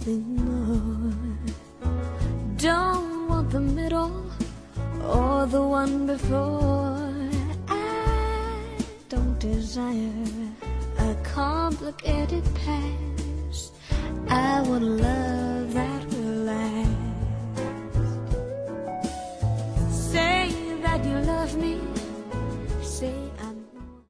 something more. Don't want the middle or the one before. I don't desire a complicated past. I want love